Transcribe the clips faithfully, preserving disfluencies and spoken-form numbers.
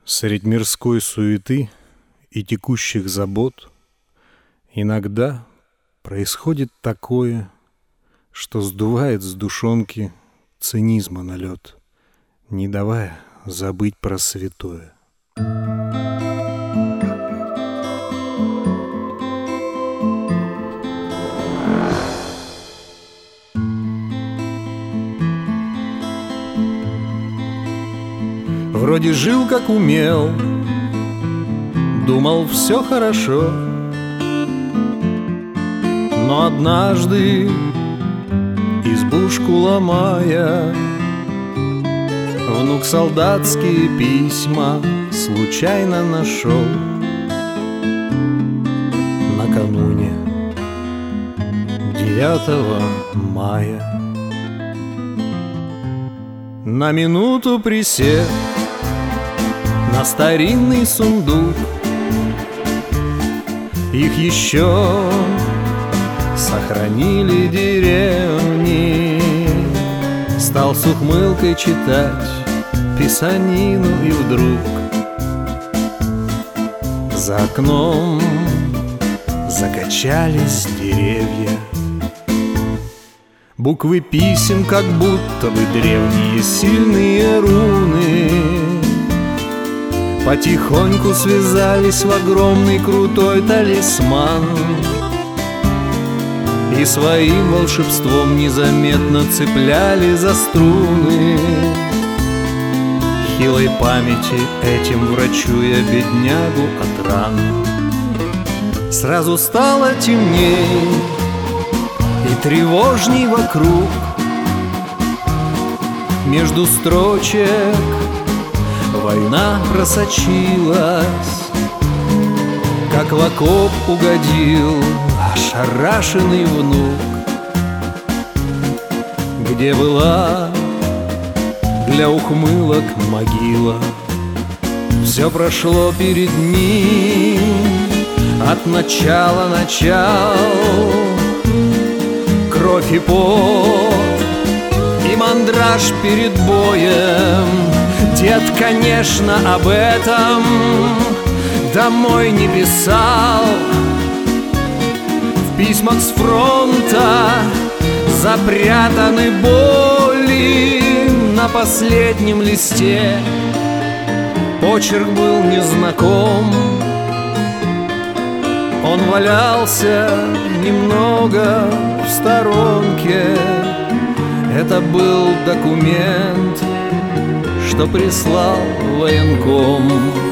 Средь мирской суеты и текущих забот иногда происходит такое, что сдувает с душонки цинизма налет, не давая забыть про святое. Вроде жил как умел, думал все хорошо, но однажды, избушку ломая, внук солдатские письма случайно нашел. Накануне девятого мая на минуту присев на старинный сундук, их еще сохранили деревни, стал с ухмылкой читать писанину, и вдруг за окном закачались деревья. Буквы писем, как будто бы древние сильные руны, потихоньку связались в огромный крутой талисман и своим волшебством незаметно цепляли за струны. Хилой памяти этим врачуя беднягу от ран, сразу стало темней и тревожней вокруг. Между строчек война просочилась, как в окоп угодил ошарашенный внук. Где была для ухмылок могила, все прошло перед ним от начала начал. Кровь и пот и мандраж перед боем. Дед, конечно, об этом домой не писал. В письмах с фронта запрятаны боли. На последнем листе почерк был незнаком. Он валялся немного в сторонке. Это был документ, что прислал военком.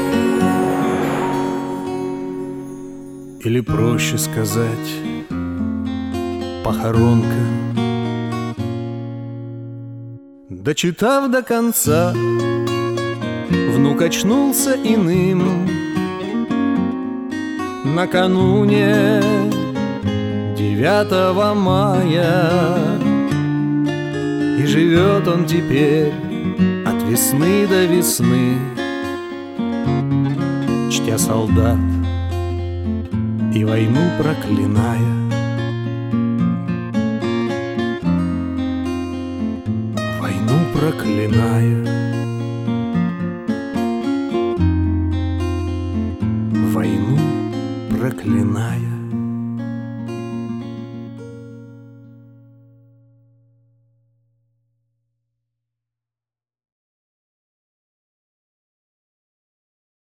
Или проще сказать, похоронка. Дочитав до конца, внук очнулся иным. Накануне девятого мая, и живет он теперь от весны до весны, чтя солдат и войну проклиная. Войну проклиная. Войну проклиная.